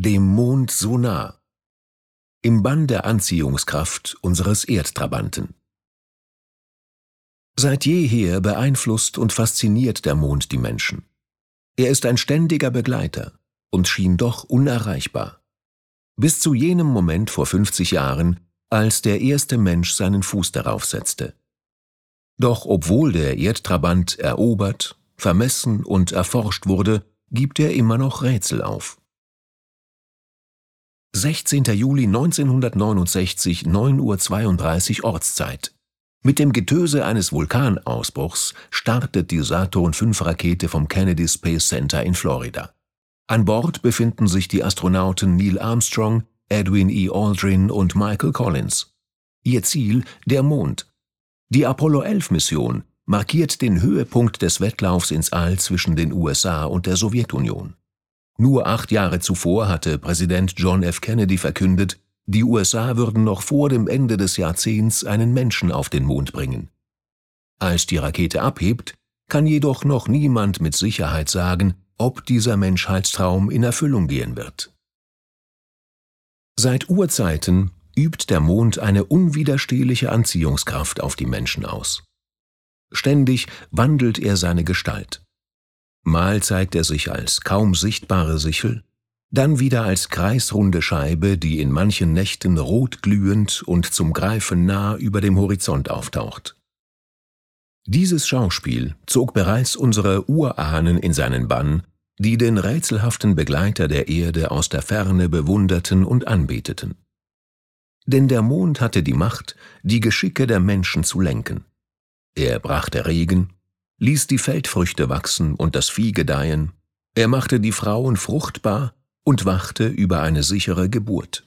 Dem Mond so nah. Im Bann der Anziehungskraft unseres Erdtrabanten. Seit jeher beeinflusst und fasziniert der Mond die Menschen. Er ist ein ständiger Begleiter und schien doch unerreichbar. Bis zu jenem Moment vor 50 Jahren, als der erste Mensch seinen Fuß darauf setzte. Doch obwohl der Erdtrabant erobert, vermessen und erforscht wurde, gibt er immer noch Rätsel auf. 16. Juli 1969, 9:32 Uhr Ortszeit. Mit dem Getöse eines Vulkanausbruchs startet die Saturn-V-Rakete vom Kennedy Space Center in Florida. An Bord befinden sich die Astronauten Neil Armstrong, Edwin E. Aldrin und Michael Collins. Ihr Ziel der Mond. Die Apollo-11-Mission markiert den Höhepunkt des Wettlaufs ins All zwischen den USA und der Sowjetunion. Nur 8 Jahre zuvor hatte Präsident John F. Kennedy verkündet, die USA würden noch vor dem Ende des Jahrzehnts einen Menschen auf den Mond bringen. Als die Rakete abhebt, kann jedoch noch niemand mit Sicherheit sagen, ob dieser Menschheitstraum in Erfüllung gehen wird. Seit Urzeiten übt der Mond eine unwiderstehliche Anziehungskraft auf die Menschen aus. Ständig wandelt er seine Gestalt. Mal zeigt er sich als kaum sichtbare Sichel, dann wieder als kreisrunde Scheibe, die in manchen Nächten rot glühend und zum Greifen nah über dem Horizont auftaucht. Dieses Schauspiel zog bereits unsere Urahnen in seinen Bann, die den rätselhaften Begleiter der Erde aus der Ferne bewunderten und anbeteten. Denn der Mond hatte die Macht, die Geschicke der Menschen zu lenken. Er brachte Regen, ließ die Feldfrüchte wachsen und das Vieh gedeihen, er machte die Frauen fruchtbar und wachte über eine sichere Geburt.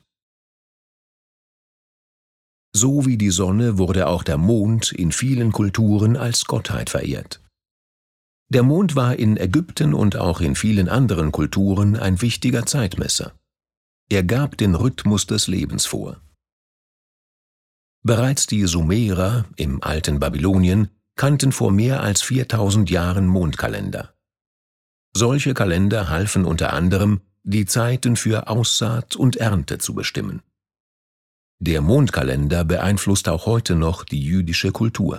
So wie die Sonne wurde auch der Mond in vielen Kulturen als Gottheit verehrt. Der Mond war in Ägypten und auch in vielen anderen Kulturen ein wichtiger Zeitmesser. Er gab den Rhythmus des Lebens vor. Bereits die Sumerer im alten Babylonien kannten vor mehr als 4000 Jahren Mondkalender. Solche Kalender halfen unter anderem, die Zeiten für Aussaat und Ernte zu bestimmen. Der Mondkalender beeinflusst auch heute noch die jüdische Kultur.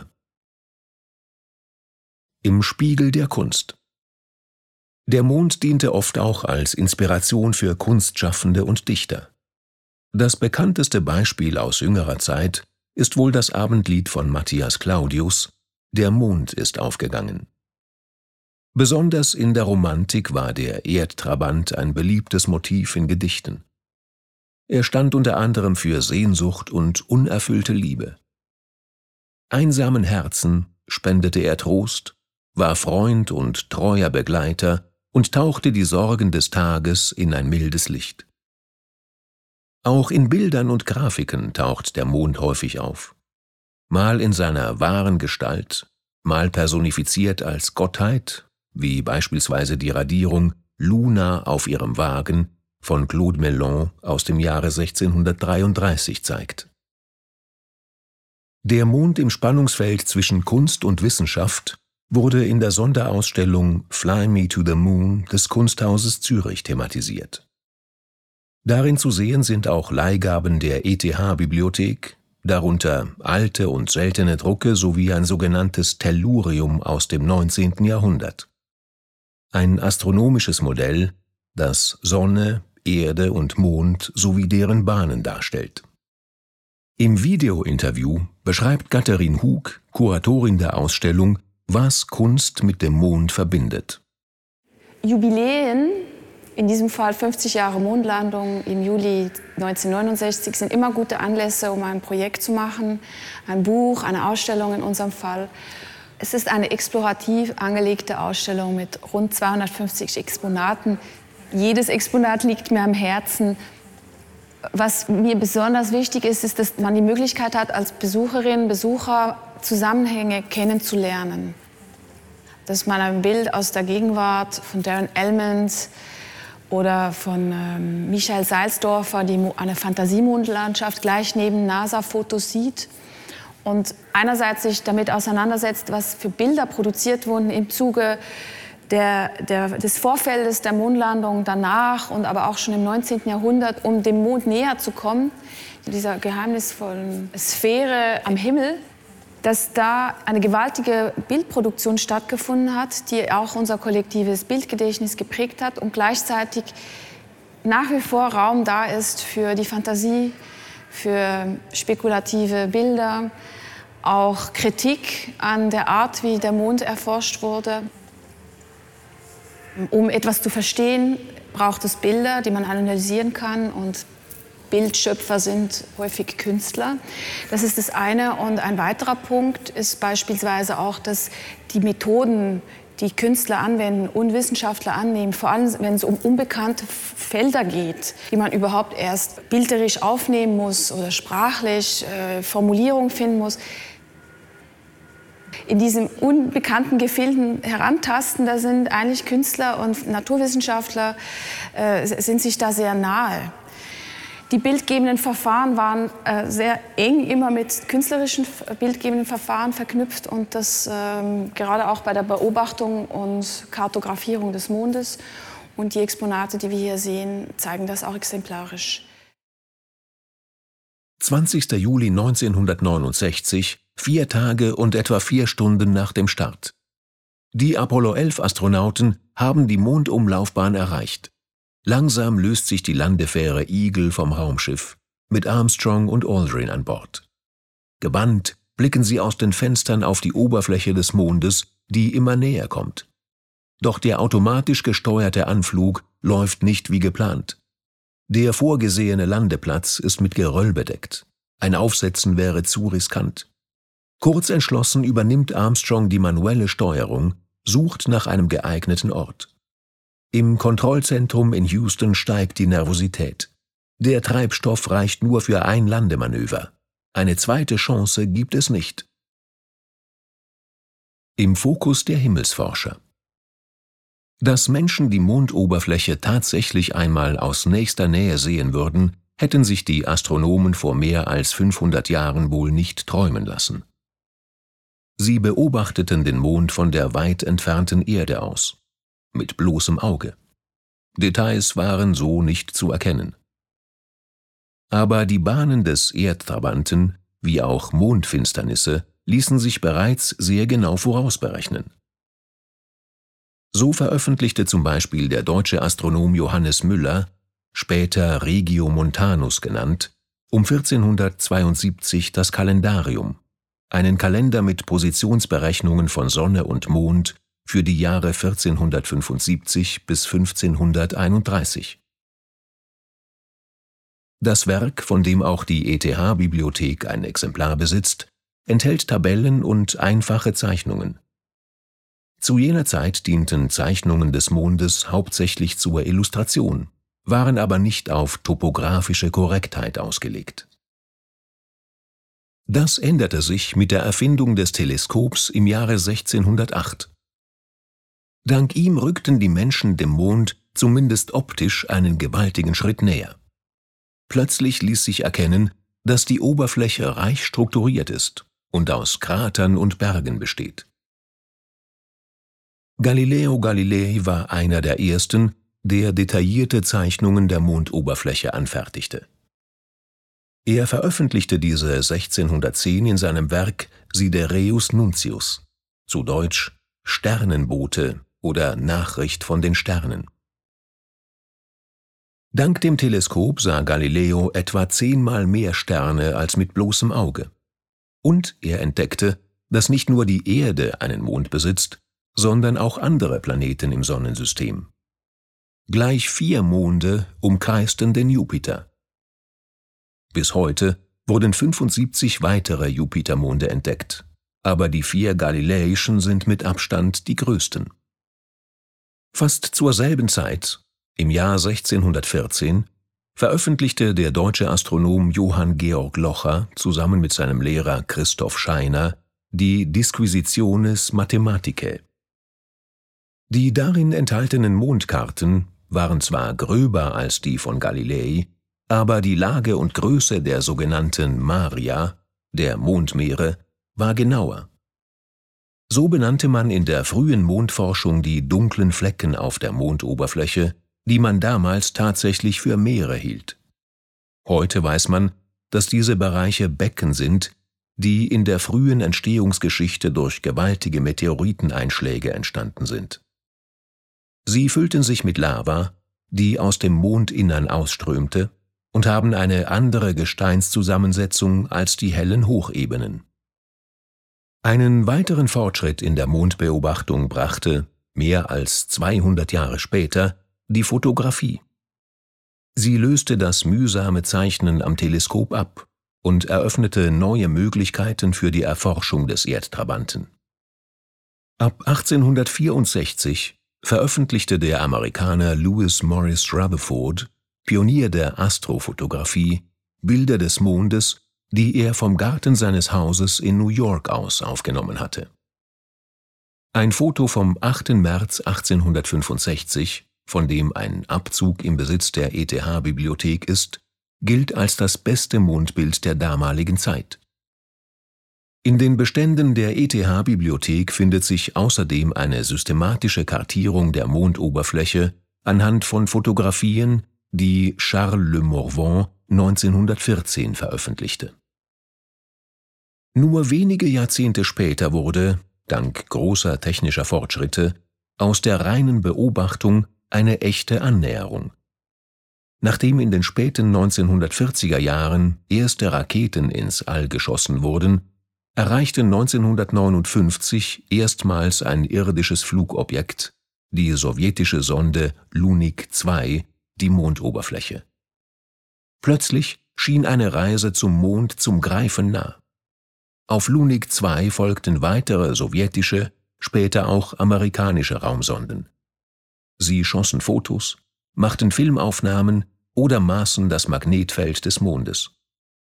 Im Spiegel der Kunst. Der Mond diente oft auch als Inspiration für Kunstschaffende und Dichter. Das bekannteste Beispiel aus jüngerer Zeit ist wohl das Abendlied von Matthias Claudius, »Der Mond ist aufgegangen«. Besonders in der Romantik war der Erdtrabant ein beliebtes Motiv in Gedichten. Er stand unter anderem für Sehnsucht und unerfüllte Liebe. Einsamen Herzen spendete er Trost, war Freund und treuer Begleiter und tauchte die Sorgen des Tages in ein mildes Licht. Auch in Bildern und Grafiken taucht der Mond häufig auf. Mal in seiner wahren Gestalt, mal personifiziert als Gottheit, wie beispielsweise die Radierung »Luna auf ihrem Wagen« von Claude Mellon aus dem Jahre 1633 zeigt. Der Mond im Spannungsfeld zwischen Kunst und Wissenschaft wurde in der Sonderausstellung »Fly Me to the Moon« des Kunsthauses Zürich thematisiert. Darin zu sehen sind auch Leihgaben der ETH-Bibliothek, darunter alte und seltene Drucke sowie ein sogenanntes Tellurium aus dem 19. Jahrhundert. Ein astronomisches Modell, das Sonne, Erde und Mond sowie deren Bahnen darstellt. Im Videointerview beschreibt Katharin Hug, Kuratorin der Ausstellung, was Kunst mit dem Mond verbindet. Jubiläen, in diesem Fall 50 Jahre Mondlandung im Juli 1969, sind immer gute Anlässe, um ein Projekt zu machen, ein Buch, eine Ausstellung in unserem Fall. Es ist eine explorativ angelegte Ausstellung mit rund 250 Exponaten. Jedes Exponat liegt mir am Herzen. Was mir besonders wichtig ist, ist, dass man die Möglichkeit hat, als Besucherin, Besucher Zusammenhänge kennenzulernen. Dass man ein Bild aus der Gegenwart von Darren Elmond oder von Michael Seilsdorfer, die eine Fantasiemondlandschaft gleich neben NASA-Fotos sieht und einerseits sich damit auseinandersetzt, was für Bilder produziert wurden im Zuge des Vorfeldes der Mondlandung danach und aber auch schon im 19. Jahrhundert, um dem Mond näher zu kommen, dieser geheimnisvollen Sphäre am Himmel, dass da eine gewaltige Bildproduktion stattgefunden hat, die auch unser kollektives Bildgedächtnis geprägt hat und gleichzeitig nach wie vor Raum da ist für die Fantasie, für spekulative Bilder, auch Kritik an der Art, wie der Mond erforscht wurde. Um etwas zu verstehen, braucht es Bilder, die man analysieren kann, und Bildschöpfer sind häufig Künstler. Das ist das eine. Und ein weiterer Punkt ist beispielsweise auch, dass die Methoden, die Künstler anwenden und Wissenschaftler annehmen, vor allem wenn es um unbekannte Felder geht, die man überhaupt erst bilderisch aufnehmen muss oder sprachlich Formulierungen finden muss. In diesen unbekannten Gefilden herantasten, da sind eigentlich Künstler und Naturwissenschaftler sind sich da sehr nahe. Die bildgebenden Verfahren waren sehr eng immer mit künstlerischen bildgebenden Verfahren verknüpft, und das gerade auch bei der Beobachtung und Kartografierung des Mondes. Und die Exponate, die wir hier sehen, zeigen das auch exemplarisch. 20. Juli 1969, 4 Tage und etwa 4 Stunden nach dem Start. Die Apollo-11-Astronauten haben die Mondumlaufbahn erreicht. Langsam löst sich die Landefähre Eagle vom Raumschiff, mit Armstrong und Aldrin an Bord. Gebannt blicken sie aus den Fenstern auf die Oberfläche des Mondes, die immer näher kommt. Doch der automatisch gesteuerte Anflug läuft nicht wie geplant. Der vorgesehene Landeplatz ist mit Geröll bedeckt. Ein Aufsetzen wäre zu riskant. Kurz entschlossen übernimmt Armstrong die manuelle Steuerung, sucht nach einem geeigneten Ort. Im Kontrollzentrum in Houston steigt die Nervosität. Der Treibstoff reicht nur für ein Landemanöver. Eine zweite Chance gibt es nicht. Im Fokus der Himmelsforscher. Dass Menschen die Mondoberfläche tatsächlich einmal aus nächster Nähe sehen würden, hätten sich die Astronomen vor mehr als 500 Jahren wohl nicht träumen lassen. Sie beobachteten den Mond von der weit entfernten Erde aus, mit bloßem Auge. Details waren so nicht zu erkennen. Aber die Bahnen des Erdtrabanten, wie auch Mondfinsternisse, ließen sich bereits sehr genau vorausberechnen. So veröffentlichte zum Beispiel der deutsche Astronom Johannes Müller, später Regiomontanus genannt, um 1472 das Kalendarium, einen Kalender mit Positionsberechnungen von Sonne und Mond für die Jahre 1475 bis 1531. Das Werk, von dem auch die ETH-Bibliothek ein Exemplar besitzt, enthält Tabellen und einfache Zeichnungen. Zu jener Zeit dienten Zeichnungen des Mondes hauptsächlich zur Illustration, waren aber nicht auf topografische Korrektheit ausgelegt. Das änderte sich mit der Erfindung des Teleskops im Jahre 1608. Dank ihm rückten die Menschen dem Mond zumindest optisch einen gewaltigen Schritt näher. Plötzlich ließ sich erkennen, dass die Oberfläche reich strukturiert ist und aus Kratern und Bergen besteht. Galileo Galilei war einer der ersten, der detaillierte Zeichnungen der Mondoberfläche anfertigte. Er veröffentlichte diese 1610 in seinem Werk Sidereus Nuntius, zu Deutsch Sternenbote oder Nachricht von den Sternen. Dank dem Teleskop sah Galileo etwa 10-mal mehr Sterne als mit bloßem Auge. Und er entdeckte, dass nicht nur die Erde einen Mond besitzt, sondern auch andere Planeten im Sonnensystem. Gleich 4 Monde umkreisten den Jupiter. Bis heute wurden 75 weitere Jupitermonde entdeckt, aber die 4 galileischen sind mit Abstand die größten. Fast zur selben Zeit, im Jahr 1614, veröffentlichte der deutsche Astronom Johann Georg Locher zusammen mit seinem Lehrer Christoph Scheiner die Disquisitiones Mathematicae. Die darin enthaltenen Mondkarten waren zwar gröber als die von Galilei, aber die Lage und Größe der sogenannten Maria, der Mondmeere, war genauer. So benannte man in der frühen Mondforschung die dunklen Flecken auf der Mondoberfläche, die man damals tatsächlich für Meere hielt. Heute weiß man, dass diese Bereiche Becken sind, die in der frühen Entstehungsgeschichte durch gewaltige Meteoriteneinschläge entstanden sind. Sie füllten sich mit Lava, die aus dem Mondinnern ausströmte, und haben eine andere Gesteinszusammensetzung als die hellen Hochebenen. Einen weiteren Fortschritt in der Mondbeobachtung brachte, mehr als 200 Jahre später, die Fotografie. Sie löste das mühsame Zeichnen am Teleskop ab und eröffnete neue Möglichkeiten für die Erforschung des Erdtrabanten. Ab 1864 veröffentlichte der Amerikaner Lewis Morris Rutherford, Pionier der Astrofotografie, Bilder des Mondes, die er vom Garten seines Hauses in New York aus aufgenommen hatte. Ein Foto vom 8. März 1865, von dem ein Abzug im Besitz der ETH-Bibliothek ist, gilt als das beste Mondbild der damaligen Zeit. In den Beständen der ETH-Bibliothek findet sich außerdem eine systematische Kartierung der Mondoberfläche anhand von Fotografien, die Charles Le Morvan 1914 veröffentlichte. Nur wenige Jahrzehnte später wurde, dank großer technischer Fortschritte, aus der reinen Beobachtung eine echte Annäherung. Nachdem in den späten 1940er Jahren erste Raketen ins All geschossen wurden, erreichte 1959 erstmals ein irdisches Flugobjekt, die sowjetische Sonde Lunik 2, die Mondoberfläche. Plötzlich schien eine Reise zum Mond zum Greifen nah. Auf Lunik 2 folgten weitere sowjetische, später auch amerikanische Raumsonden. Sie schossen Fotos, machten Filmaufnahmen oder maßen das Magnetfeld des Mondes.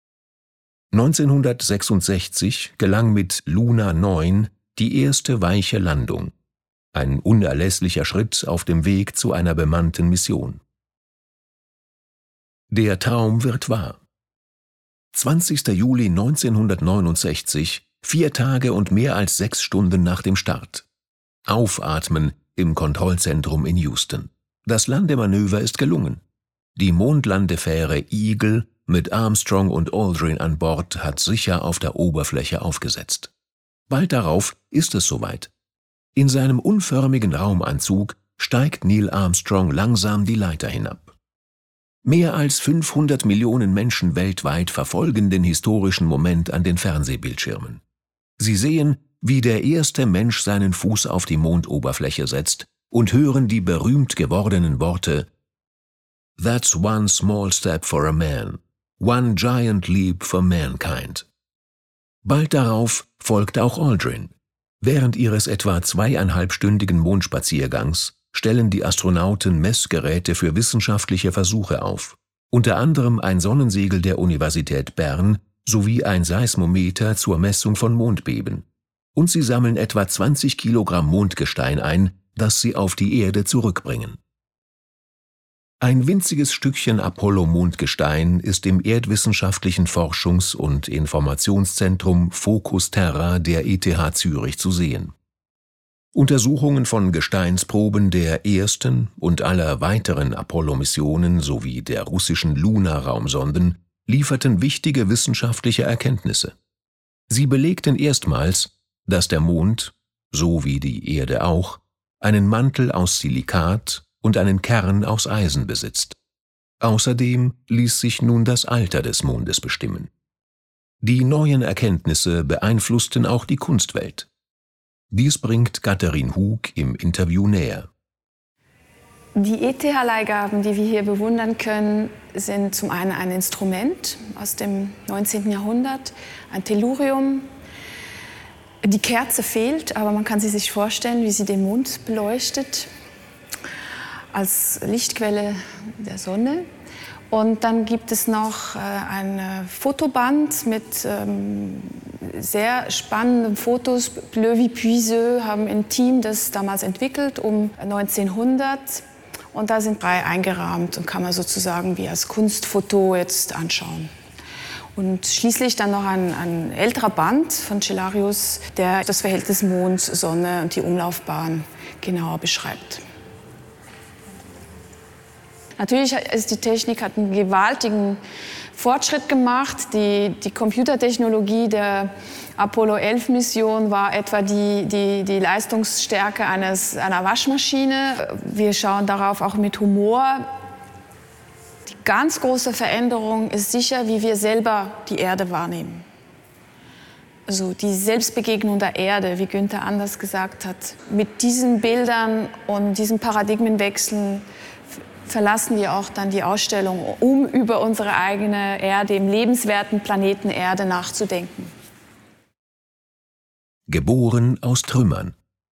1966 gelang mit Luna 9 die erste weiche Landung, ein unerlässlicher Schritt auf dem Weg zu einer bemannten Mission. Der Traum wird wahr. 20. Juli 1969, 4 Tage und mehr als 6 Stunden nach dem Start. Aufatmen im Kontrollzentrum in Houston. Das Landemanöver ist gelungen. Die Mondlandefähre Eagle mit Armstrong und Aldrin an Bord hat sicher auf der Oberfläche aufgesetzt. Bald darauf ist es soweit. In seinem unförmigen Raumanzug steigt Neil Armstrong langsam die Leiter hinab. Mehr als 500 Millionen Menschen weltweit verfolgen den historischen Moment an den Fernsehbildschirmen. Sie sehen, wie der erste Mensch seinen Fuß auf die Mondoberfläche setzt und hören die berühmt gewordenen Worte: "That's one small step for a man, one giant leap for mankind." Bald darauf folgt auch Aldrin. Während ihres etwa 2,5-stündigen Mondspaziergangs stellen die Astronauten Messgeräte für wissenschaftliche Versuche auf, unter anderem ein Sonnensegel der Universität Bern sowie ein Seismometer zur Messung von Mondbeben. Und sie sammeln etwa 20 Kilogramm Mondgestein ein, das sie auf die Erde zurückbringen. Ein winziges Stückchen Apollo-Mondgestein ist im Erdwissenschaftlichen Forschungs- und Informationszentrum Focus Terra der ETH Zürich zu sehen. Untersuchungen von Gesteinsproben der ersten und aller weiteren Apollo-Missionen sowie der russischen Luna-Raumsonden lieferten wichtige wissenschaftliche Erkenntnisse. Sie belegten erstmals, dass der Mond, so wie die Erde auch, einen Mantel aus Silikat und einen Kern aus Eisen besitzt. Außerdem ließ sich nun das Alter des Mondes bestimmen. Die neuen Erkenntnisse beeinflussten auch die Kunstwelt. Dies bringt Katharin Hug im Interview näher. Die ETH-Leihgaben, die wir hier bewundern können, sind zum einen ein Instrument aus dem 19. Jahrhundert, ein Tellurium. Die Kerze fehlt, aber man kann sie sich vorstellen, wie sie den Mond beleuchtet, als Lichtquelle der Sonne. Und dann gibt es noch ein Fotoband mit sehr spannenden Fotos. Levi Puiseux haben ein Team das damals entwickelt, um 1900. Und da sind 3 eingerahmt und kann man sozusagen wie als Kunstfoto jetzt anschauen. Und schließlich dann noch ein älterer Band von Cellarius, der das Verhältnis Mond, Sonne und die Umlaufbahn genauer beschreibt. Natürlich ist die Technik hat einen gewaltigen Fortschritt gemacht. Die Computertechnologie der Apollo-11-Mission war etwa die Leistungsstärke einer Waschmaschine. Wir schauen darauf auch mit Humor. Die ganz große Veränderung ist sicher, wie wir selber die Erde wahrnehmen. Also die Selbstbegegnung der Erde, wie Günther Anders gesagt hat. Mit diesen Bildern und diesen Paradigmenwechseln verlassen wir auch dann die Ausstellung, um über unsere eigene Erde, im lebenswerten Planeten Erde nachzudenken. Geboren aus Trümmern.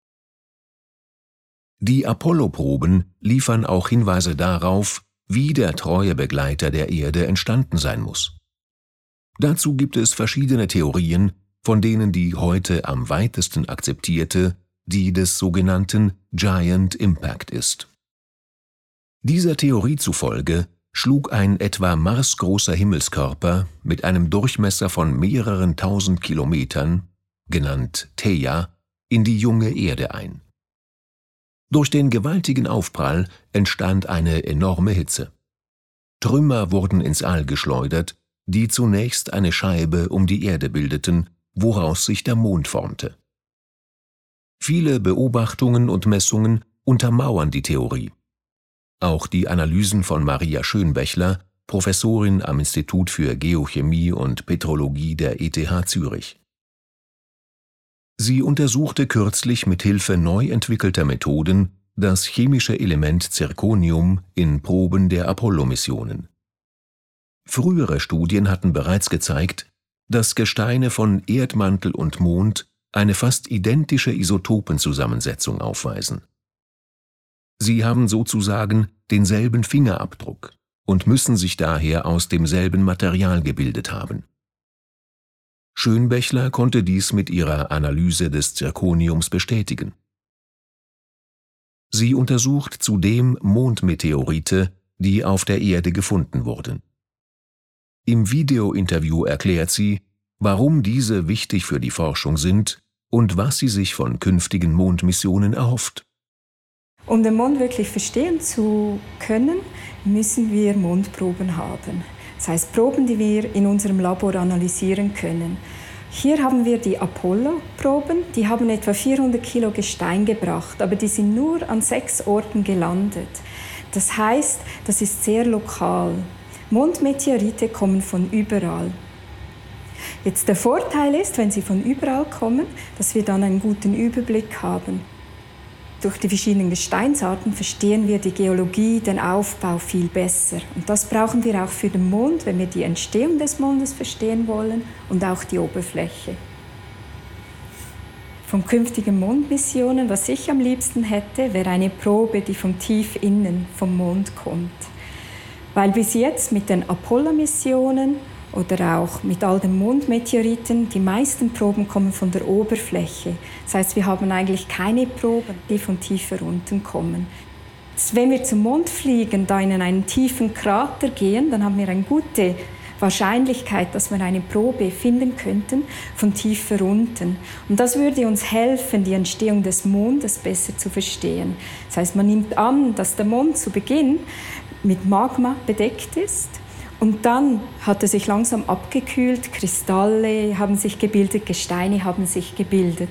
Die Apollo-Proben liefern auch Hinweise darauf, wie der treue Begleiter der Erde entstanden sein muss. Dazu gibt es verschiedene Theorien, von denen die heute am weitesten akzeptierte die des sogenannten Giant Impact ist. Dieser Theorie zufolge schlug ein etwa marsgroßer Himmelskörper mit einem Durchmesser von mehreren tausend Kilometern, genannt Theia, in die junge Erde ein. Durch den gewaltigen Aufprall entstand eine enorme Hitze. Trümmer wurden ins All geschleudert, die zunächst eine Scheibe um die Erde bildeten, woraus sich der Mond formte. Viele Beobachtungen und Messungen untermauern die Theorie. Auch die Analysen von Maria Schönbächler, Professorin am Institut für Geochemie und Petrologie der ETH Zürich. Sie untersuchte kürzlich mit Hilfe neu entwickelter Methoden das chemische Element Zirconium in Proben der Apollo-Missionen. Frühere Studien hatten bereits gezeigt, dass Gesteine von Erdmantel und Mond eine fast identische Isotopenzusammensetzung aufweisen. Sie haben sozusagen denselben Fingerabdruck und müssen sich daher aus demselben Material gebildet haben. Schönbächler konnte dies mit ihrer Analyse des Zirconiums bestätigen. Sie untersucht zudem Mondmeteorite, die auf der Erde gefunden wurden. Im Videointerview erklärt sie, warum diese wichtig für die Forschung sind und was sie sich von künftigen Mondmissionen erhofft. Um den Mond wirklich verstehen zu können, müssen wir Mondproben haben. Das heißt, Proben, die wir in unserem Labor analysieren können. Hier haben wir die Apollo-Proben, die haben etwa 400 Kilo Gestein gebracht, aber die sind nur an 6 Orten gelandet. Das heißt, das ist sehr lokal. Mondmeteorite kommen von überall. Jetzt der Vorteil ist, wenn sie von überall kommen, dass wir dann einen guten Überblick haben. Durch die verschiedenen Gesteinsarten verstehen wir die Geologie, den Aufbau viel besser. Und das brauchen wir auch für den Mond, wenn wir die Entstehung des Mondes verstehen wollen und auch die Oberfläche. Von künftigen Mondmissionen, was ich am liebsten hätte, wäre eine Probe, die von tief innen vom Mond kommt. Weil bis jetzt mit den Apollo-Missionen oder auch mit all den Mondmeteoriten, die meisten Proben kommen von der Oberfläche. Das heißt, wir haben eigentlich keine Proben, die von tiefer unten kommen. Wenn wir zum Mond fliegen, da in einen tiefen Krater gehen, dann haben wir eine gute Wahrscheinlichkeit, dass wir eine Probe finden könnten von tiefer unten. Und das würde uns helfen, die Entstehung des Mondes besser zu verstehen. Das heißt, man nimmt an, dass der Mond zu Beginn mit Magma bedeckt ist. Und dann hat er sich langsam abgekühlt, Kristalle haben sich gebildet, Gesteine haben sich gebildet.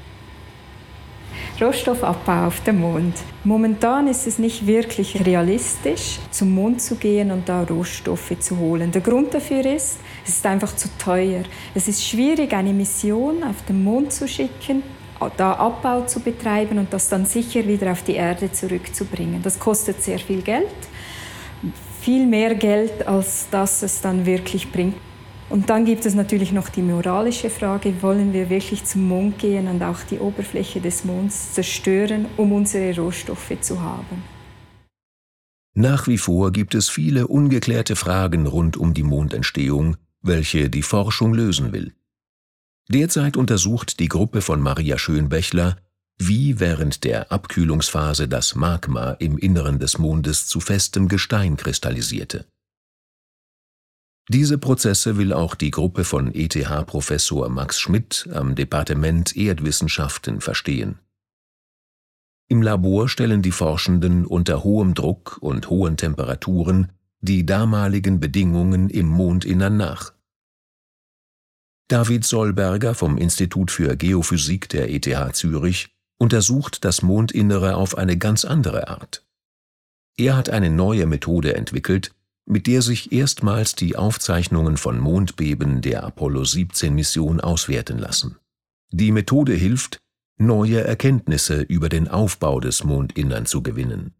Rohstoffabbau auf dem Mond. Momentan ist es nicht wirklich realistisch, zum Mond zu gehen und da Rohstoffe zu holen. Der Grund dafür ist, es ist einfach zu teuer. Es ist schwierig, eine Mission auf den Mond zu schicken, da Abbau zu betreiben und das dann sicher wieder auf die Erde zurückzubringen. Das kostet sehr viel Geld. Viel mehr Geld, als das es dann wirklich bringt. Und dann gibt es natürlich noch die moralische Frage, wollen wir wirklich zum Mond gehen und auch die Oberfläche des Monds zerstören, um unsere Rohstoffe zu haben? Nach wie vor gibt es viele ungeklärte Fragen rund um die Mondentstehung, welche die Forschung lösen will. Derzeit untersucht die Gruppe von Maria Schönbächler, wie während der Abkühlungsphase das Magma im Inneren des Mondes zu festem Gestein kristallisierte. Diese Prozesse will auch die Gruppe von ETH-Professor Max Schmidt am Departement Erdwissenschaften verstehen. Im Labor stellen die Forschenden unter hohem Druck und hohen Temperaturen die damaligen Bedingungen im Mondinnern nach. David Solberger vom Institut für Geophysik der ETH Zürich untersucht das Mondinnere auf eine ganz andere Art. Er hat eine neue Methode entwickelt, mit der sich erstmals die Aufzeichnungen von Mondbeben der Apollo-17-Mission auswerten lassen. Die Methode hilft, neue Erkenntnisse über den Aufbau des Mondinnern zu gewinnen.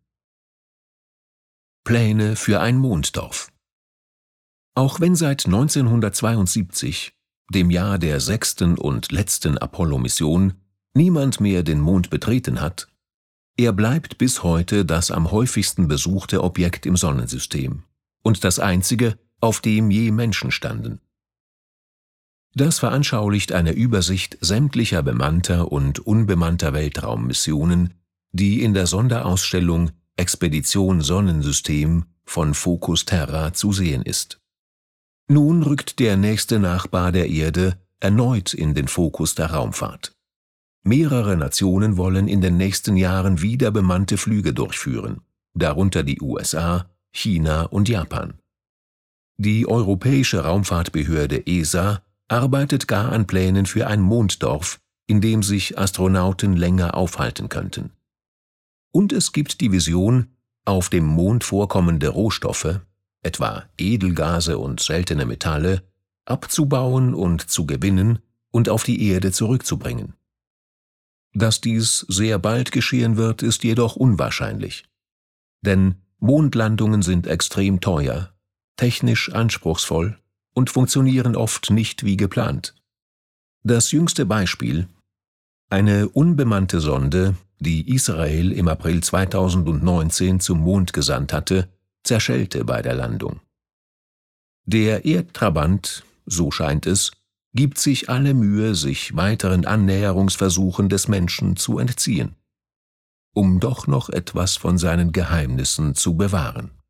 Pläne für ein Monddorf. Auch wenn seit 1972, dem Jahr der 6. und letzten Apollo-Mission, niemand mehr den Mond betreten hat, er bleibt bis heute das am häufigsten besuchte Objekt im Sonnensystem und das einzige, auf dem je Menschen standen. Das veranschaulicht eine Übersicht sämtlicher bemannter und unbemannter Weltraummissionen, die in der Sonderausstellung Expedition Sonnensystem von Focus Terra zu sehen ist. Nun rückt der nächste Nachbar der Erde erneut in den Fokus der Raumfahrt. Mehrere Nationen wollen in den nächsten Jahren wieder bemannte Flüge durchführen, darunter die USA, China und Japan. Die Europäische Raumfahrtbehörde ESA arbeitet gar an Plänen für ein Monddorf, in dem sich Astronauten länger aufhalten könnten. Und es gibt die Vision, auf dem Mond vorkommende Rohstoffe, etwa Edelgase und seltene Metalle, abzubauen und zu gewinnen und auf die Erde zurückzubringen. Dass dies sehr bald geschehen wird, ist jedoch unwahrscheinlich. Denn Mondlandungen sind extrem teuer, technisch anspruchsvoll und funktionieren oft nicht wie geplant. Das jüngste Beispiel: eine unbemannte Sonde, die Israel im April 2019 zum Mond gesandt hatte, zerschellte bei der Landung. Der Erdtrabant, so scheint es, gibt sich alle Mühe, sich weiteren Annäherungsversuchen des Menschen zu entziehen, um doch noch etwas von seinen Geheimnissen zu bewahren.